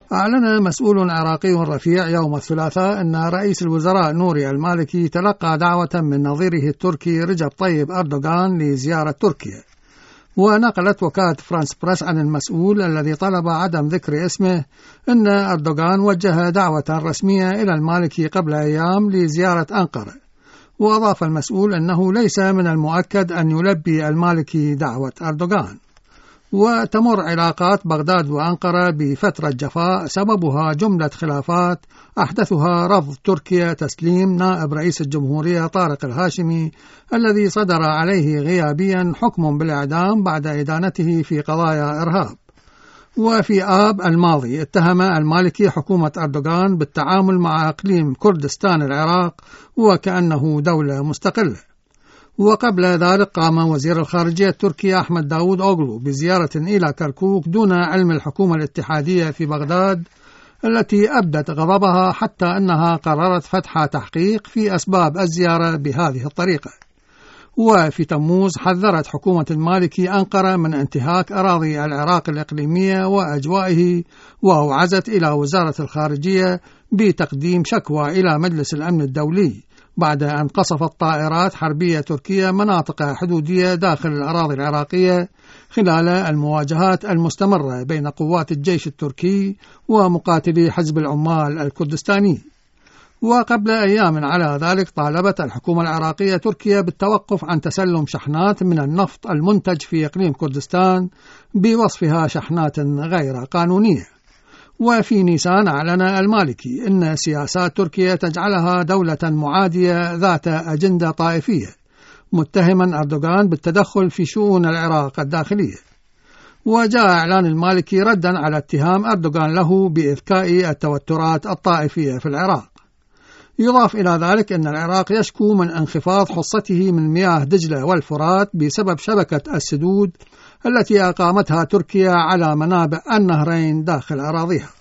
أعلن مسؤول عراقي رفيع يوم الثلاثاء أن رئيس الوزراء نوري المالكي تلقى دعوة من نظيره التركي رجب طيب أردوغان لزيارة تركيا. ونقلت وكالة فرانس بريس عن المسؤول الذي طلب عدم ذكر اسمه أن أردوغان وجه دعوة رسمية إلى المالكي قبل أيام لزيارة أنقرة. وأضاف المسؤول أنه ليس من المؤكد أن يلبي المالكي دعوة أردوغان. وتمر علاقات بغداد وأنقرة بفترة جفاء سببها جملة خلافات أحدثها رفض تركيا تسليم نائب رئيس الجمهورية طارق الهاشمي الذي صدر عليه غيابيا حكم بالإعدام بعد إدانته في قضايا إرهاب. وفي آب الماضي اتهم المالكي حكومة أردوغان بالتعامل مع إقليم كردستان العراق وكأنه دولة مستقلة. وقبل ذلك قام وزير الخارجية التركي أحمد داود أوغلو بزيارة إلى كركوك دون علم الحكومة الاتحادية في بغداد التي أبدت غضبها حتى أنها قررت فتح تحقيق في أسباب الزيارة بهذه الطريقة. وفي تموز حذرت حكومة المالكي أنقرة من انتهاك أراضي العراق الإقليمية وأجوائه، وأوعزت إلى وزارة الخارجية بتقديم شكوى إلى مجلس الأمن الدولي بعد أن قصفت طائرات حربية تركية مناطق حدودية داخل الأراضي العراقية خلال المواجهات المستمرة بين قوات الجيش التركي ومقاتلي حزب العمال الكردستاني. وقبل أيام على ذلك طالبت الحكومة العراقية تركيا بالتوقف عن تسلم شحنات من النفط المنتج في إقليم كردستان بوصفها شحنات غير قانونية. وفي نيسان أعلن المالكي أن سياسات تركيا تجعلها دولة معادية ذات أجندة طائفية، متهما أردوغان بالتدخل في شؤون العراق الداخلية. وجاء إعلان المالكي ردا على اتهام أردوغان له بإذكاء التوترات الطائفية في العراق. يضاف إلى ذلك أن العراق يشكو من انخفاض حصته من مياه دجلة والفرات بسبب شبكة السدود التي أقامتها تركيا على منابع النهرين داخل أراضيها.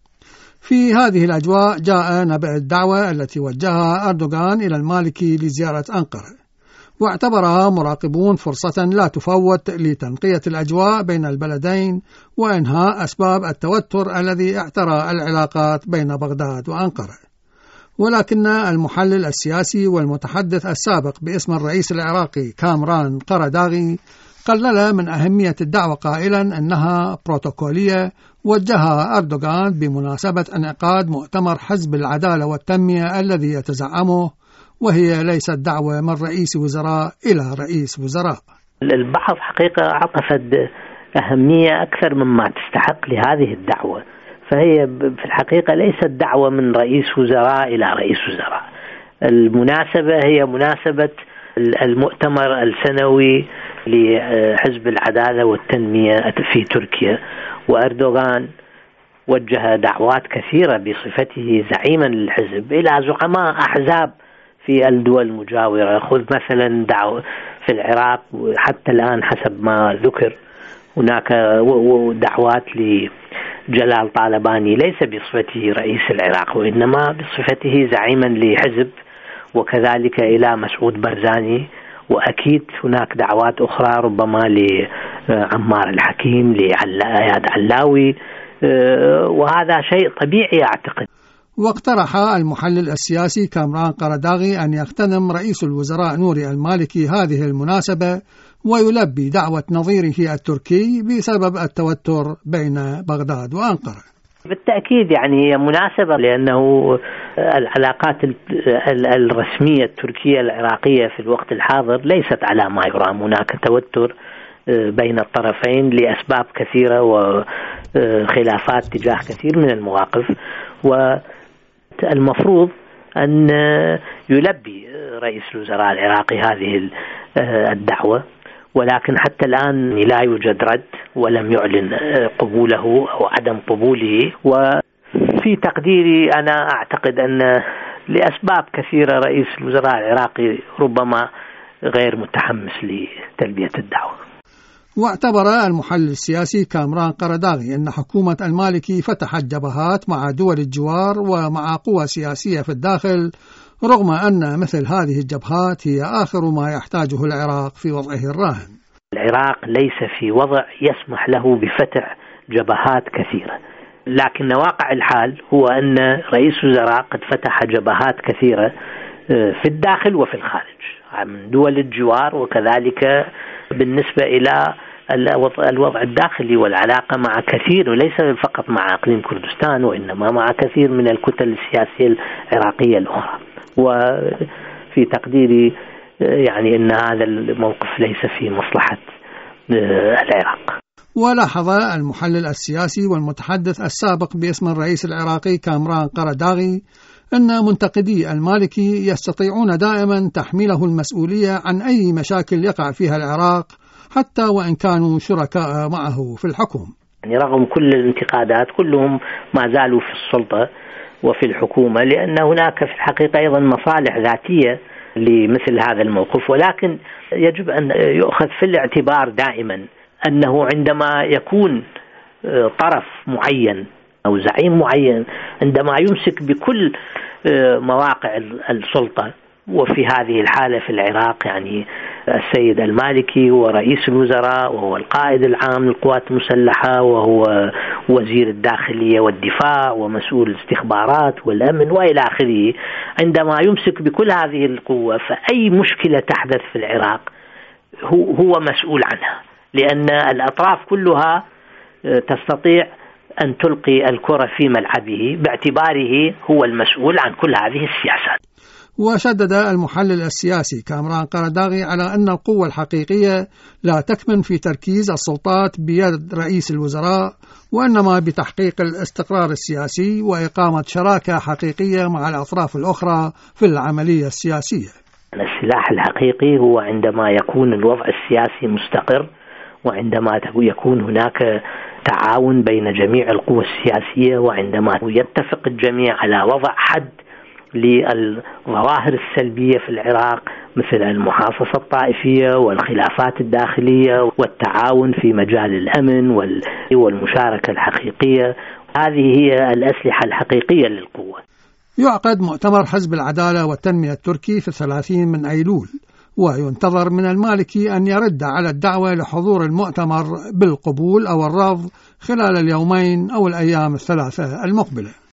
في هذه الأجواء جاء نبأ الدعوة التي وجهها أردوغان إلى المالكي لزيارة أنقرة، واعتبرها مراقبون فرصة لا تفوت لتنقية الأجواء بين البلدين وإنهاء أسباب التوتر الذي اعترى العلاقات بين بغداد وأنقرة. ولكن المحلل السياسي والمتحدث السابق باسم الرئيس العراقي كامران قرداغي قلل من أهمية الدعوة قائلا أنها بروتوكولية وجهها أردوغان بمناسبة انعقاد مؤتمر حزب العدالة والتنمية الذي يتزعمه، وهي ليست دعوة من رئيس وزراء إلى رئيس وزراء. البعض حقيقة عطفت أهمية أكثر مما تستحق لهذه الدعوة، فهي في الحقيقة ليست دعوة من رئيس وزراء إلى رئيس وزراء. المناسبة هي مناسبة المؤتمر السنوي لحزب العدالة والتنمية في تركيا، وأردوغان وجه دعوات كثيرة بصفته زعيما للحزب إلى زعماء أحزاب في الدول المجاورة. خذ مثلا دعوة في العراق حتى الآن حسب ما ذكر هناك دعوات لجلال طالباني ليس بصفته رئيس العراق وإنما بصفته زعيما لحزب، وكذلك إلى مسعود برزاني، وأكيد هناك دعوات أخرى ربما لعمار الحكيم، لعياد علاوي، وهذا شيء طبيعي أعتقد. واقترح المحلل السياسي كامران قرداغي أن يغتنم رئيس الوزراء نوري المالكي هذه المناسبة ويلبي دعوة نظيره التركي بسبب التوتر بين بغداد وأنقرة. بالتأكيد يعني هي مناسبة، لأنه العلاقات الرسمية التركية العراقية في الوقت الحاضر ليست على ما يرام. هناك توتر بين الطرفين لأسباب كثيرة وخلافات تجاه كثير من المواقف، والمفروض أن يلبي رئيس الوزراء العراقي هذه الدعوة، ولكن حتى الآن لا يوجد رد ولم يعلن قبوله أو عدم قبوله. وفي تقديري أنا أعتقد أن لأسباب كثيرة رئيس الوزراء العراقي ربما غير متحمس لتلبية الدعوة. واعتبر المحلل السياسي كامران قرداغي أن حكومة المالكي فتحت جبهات مع دول الجوار ومع قوى سياسية في الداخل، رغم أن مثل هذه الجبهات هي آخر ما يحتاجه العراق في وضعه الراهن. العراق ليس في وضع يسمح له بفتح جبهات كثيرة، لكن واقع الحال هو أن رئيس وزراء قد فتح جبهات كثيرة في الداخل وفي الخارج من دول الجوار، وكذلك بالنسبة إلى الوضع الداخلي والعلاقة مع كثير، وليس فقط مع إقليم كردستان وإنما مع كثير من الكتل السياسية العراقية الأخرى. وفي تقديري يعني أن هذا الموقف ليس في مصلحة العراق. ولاحظ المحلل السياسي والمتحدث السابق باسم الرئيس العراقي كامران قرداغي أن منتقدي المالكي يستطيعون دائما تحميله المسؤولية عن أي مشاكل يقع فيها العراق حتى وإن كانوا شركاء معه في الحكم. يعني رغم كل الانتقادات كلهم ما زالوا في السلطة وفي الحكومة، لأن هناك في الحقيقة أيضا مصالح ذاتية لمثل هذا الموقف. ولكن يجب أن يؤخذ في الاعتبار دائما أنه عندما يكون طرف معين أو زعيم معين عندما يمسك بكل مواقع السلطة، وفي هذه الحالة في العراق يعني السيد المالكي هو رئيس الوزراء وهو القائد العام للقوات المسلحة وهو وزير الداخلية والدفاع ومسؤول الاستخبارات والأمن وإلى آخره، عندما يمسك بكل هذه القوة فأي مشكلة تحدث في العراق هو مسؤول عنها، لأن الأطراف كلها تستطيع أن تلقي الكرة في ملعبه باعتباره هو المسؤول عن كل هذه السياسات. وشدد المحلل السياسي كامران قرداغي على أن القوة الحقيقية لا تكمن في تركيز السلطات بيد رئيس الوزراء، وإنما بتحقيق الاستقرار السياسي وإقامة شراكة حقيقية مع الأطراف الأخرى في العملية السياسية. السلاح الحقيقي هو عندما يكون الوضع السياسي مستقر، وعندما يكون هناك تعاون بين جميع القوى السياسية، وعندما يتفق الجميع على وضع حد للظواهر السلبية في العراق مثل المحاصصة الطائفية والخلافات الداخلية والتعاون في مجال الأمن والمشاركة الحقيقية. هذه هي الأسلحة الحقيقية للقوة. يعقد مؤتمر حزب العدالة والتنمية التركي في 30 من أيلول، وينتظر من المالكي أن يرد على الدعوة لحضور المؤتمر بالقبول أو الرفض خلال اليومين أو الأيام الثلاثة المقبلة.